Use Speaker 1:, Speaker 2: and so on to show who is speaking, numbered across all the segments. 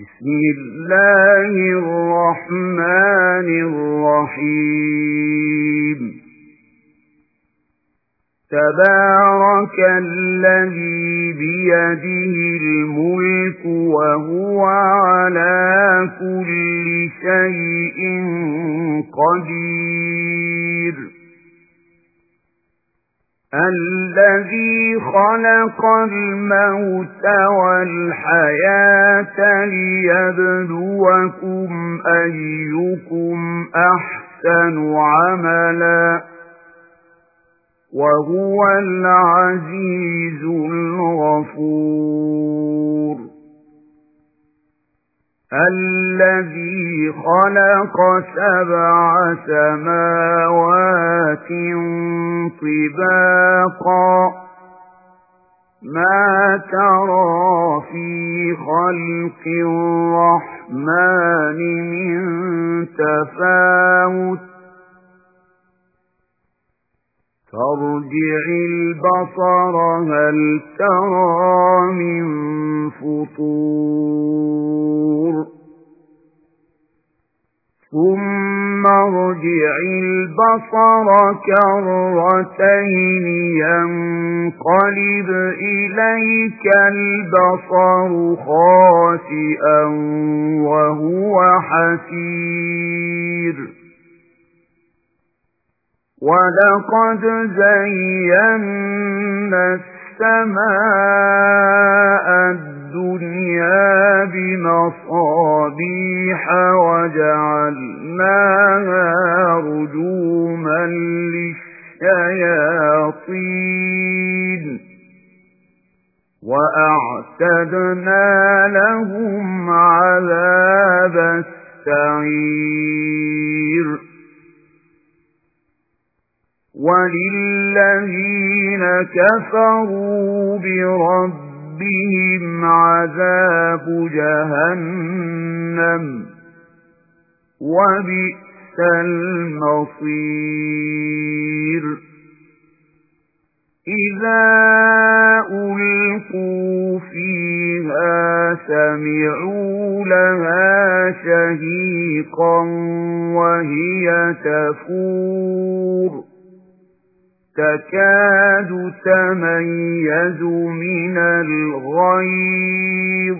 Speaker 1: بسم الله الرحمن الرحيم تبارك الذي بيده الملك وهو على كل شيء قدير الذي خلق الموت والحياة ليبلوكم أيكم أحسن عملا وهو العزيز الغفور الذي خلق 7 سماوات طباقا ما ترى في خلق الرحمن من تفاوت فارجع البصر هل ترى من فطور ثم ارجع البصر كرتين ينقلب إليك البصر خاسئا وهو حسير ولقد زينا السماء الدنيا بمصابيح وجعلناها رجوما للشياطين وأعتدنا لهم عذاب السعير وللذين كفروا بربهم عذاب جهنم وبئس المصير إذا ألقوا فيها سمعوا لها شهيقا وهي تفور تكاد تميز من الغيظ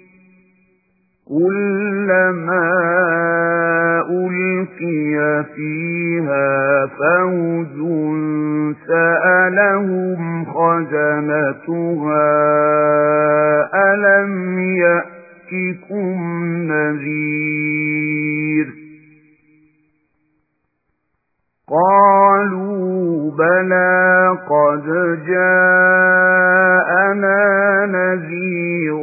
Speaker 1: كلما ألقي فيها فوج سألهم خزنتها ألم يأتكم نذير قالوا بلى قد جاءنا نذير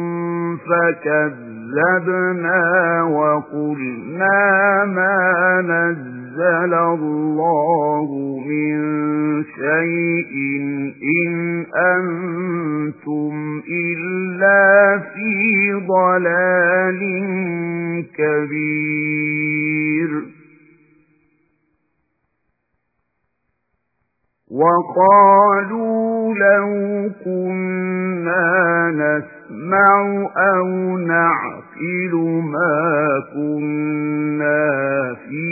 Speaker 1: فكذبنا وقلنا ما نزل الله من شيء إن أنتم إلا في ضلال كبير وقالوا لو كنا نسمع أو نعقل ما كنا في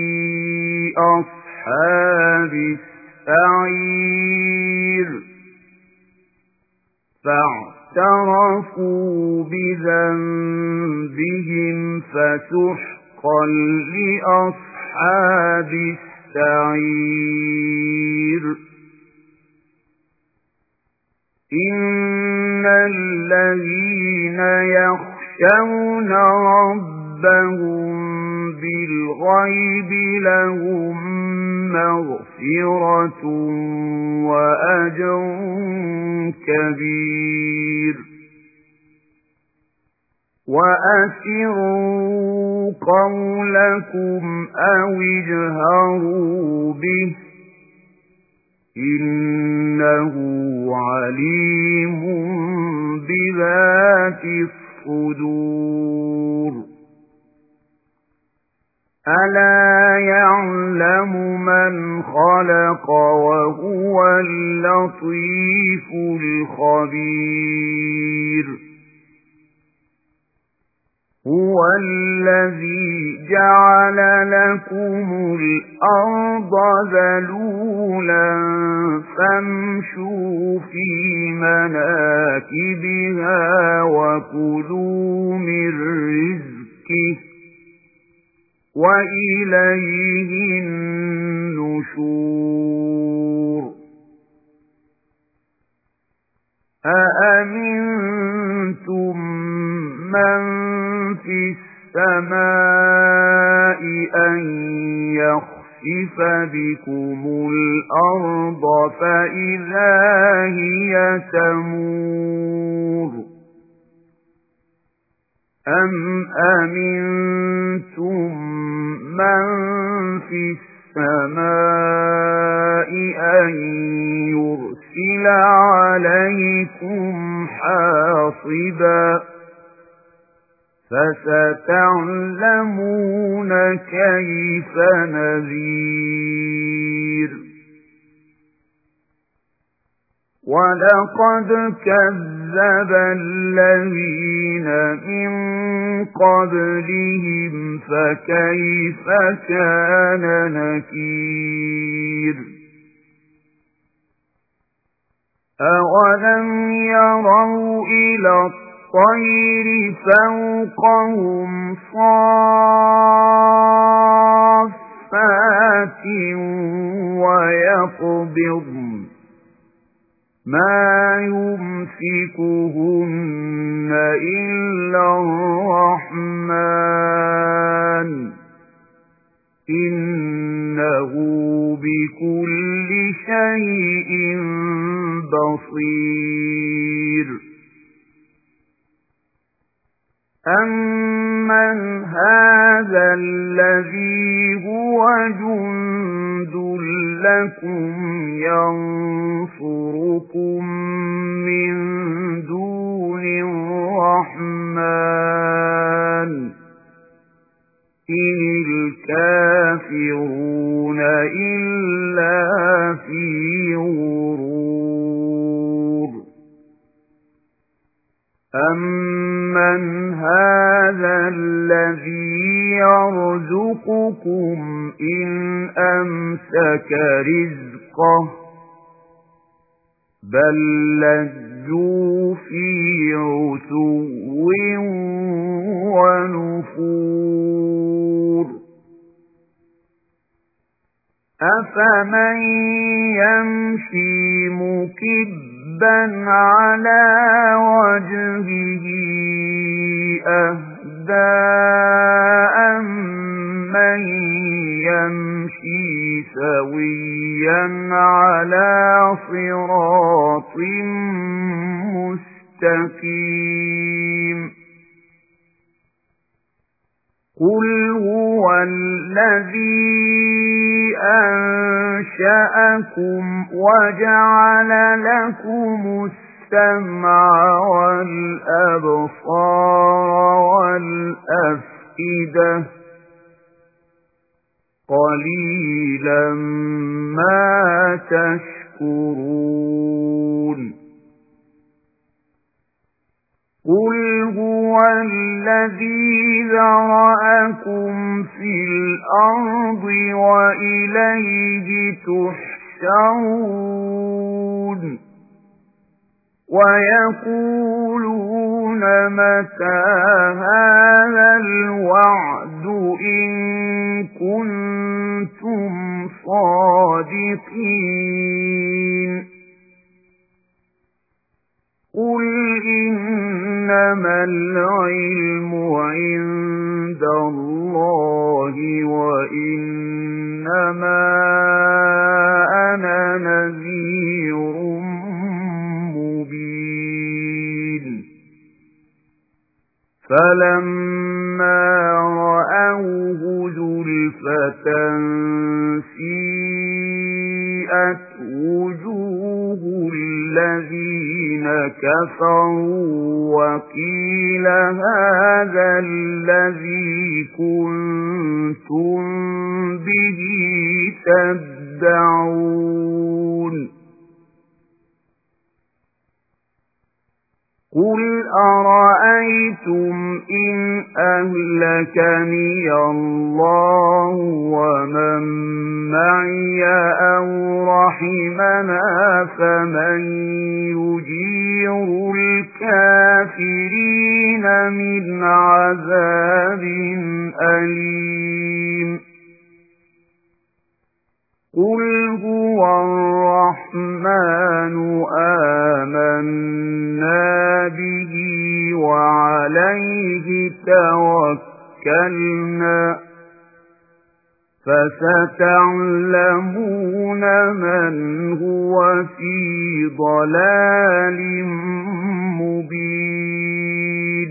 Speaker 1: أصحاب السعير فاعترفوا بذنبهم فسحقا لأصحاب السعير إن الذين يخشون ربهم بالغيب لهم مغفرة وأجر كبير وأسروا قولكم أو اجهروا به إنه عليم بذات الصدور ألا يعلم من خلق وهو اللطيف الخبير هُوَ الَّذِي جَعَلَ لَكُمُ الْأَرْضَ ذَلُولًا فَامْشُوا فِي مَنَاكِبِهَا وَكُلُوا مِن رِّزْقِهِ وَإِلَيْهِ النُّشُورُ أَأَمِنتُم مَّن فِي السَّمَاءِ أَن يَخْسِفَ بِكُمُ الْأَرْضَ فَإِذَا هِيَ تَمُورُ أَمْ أَمِنتُم مَّن فِي السَّمَاءِ أَن يُرْسِلَ عَلَيْكُمْ حَاصِبًا فَسَتَعْلَمُونَ كَيْفَ نَذِيرِ وَلَقَدْ كَذَّبَ الَّذِينَ مِن قَبْلِهِمْ فَكَيْفَ كَانَ نَكِيرِ أَوَلَمْ يَرَوْا إِلَى الطَّيْرِ فَوْقَهُمْ صَافَّاتٍ وَيَقْبِضْنَ مَا يُمْسِكُهُنَّ إِلَّا الرَّحْمَنُ إِنَّهُ بِكُلِّ شَيْءٍ بَصِيرٌ أَمَّنْ هَذَا الَّذِي هُوَ جُندٌ لَّكُمْ يَنصُرُكُم مِّن دُونِ الرَّحْمَنِ إِنِ الْكَافِرُونَ إِلَّا فِي غُرُورٍ أَمَّنْ هَذَا الَّذِي يَرْزُقُكُمْ إِنْ أَمْسَكَ رِزْقَهُ بَل لَّجُّوا فِي عُتُوٍّ وَنُفُورٍ أَفَمَن يَمْشِي مُكِبًّا عَلَى وَجْهِهِ أَهْدَىٰ أَمَّن يَمْشِي سَوِيًّا عَلَى صِرَاطٍ مُّسْتَقِيمٍ قُلْ هُوَ الَّذِي أَنشَأَكُمْ وَجَعَلَ لَكُمُ السَّمْعَ وَالْأَبْصَارَ وَالْأَفْئِدَةَ قَلِيلًا مَا تَشْكُرُونَ قُلْ هُوَ الَّذِي ذَرَأَكُمْ فِي الْأَرْضِ وَإِلَيْهِ تُحْشَرُونَ وَيَقُولُونَ مَتَىٰ هَٰذَا الْوَعْدُ إِن كُنتُمْ صَادِقِينَ قُلْ إِنَّمَا الْعِلْمُ عِندَ اللَّهِ وَإِنَّمَا أَنَا نَذِيرٌ مُّبِينٌ فَلَمَّا رَأَوْهُ زُلْفَةً سِيئَتْ وُجُوهُ الَّذِينَ كَفَرُوا وَقِيلَ هَٰذَا الَّذِي كُنتُم بِهِ تَدَّعُونَ قُلْ أَرَأَيْتُمْ إِنْ أَهْلَكَنِيَ اللَّهُ وَمَن مَّعِيَ أَوْ رَحِمَنَا فَمَن يُجِيرُ الْكَافِرِينَ مِنْ عَذَابٍ أَلِيمٍ قُلْ هُوَ الرَّحْمَنُ آمَنَّا بِهِ وَعَلَيْهِ تَوَكَّلْنَا فَسَتَعْلَمُونَ مَنْ هُوَ فِي ضَلَالٍ مُبِينٍ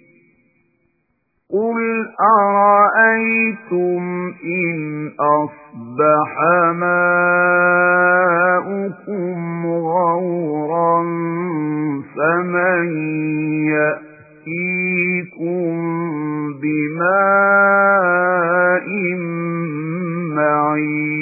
Speaker 1: قُلْ أَرَأَيْتُمْ إِنْ أَصْبَحَ مَاؤُكُمْ غَوْرًا فَمَن يَأْتِيكُم بِمَاءٍ مَّعِينٍ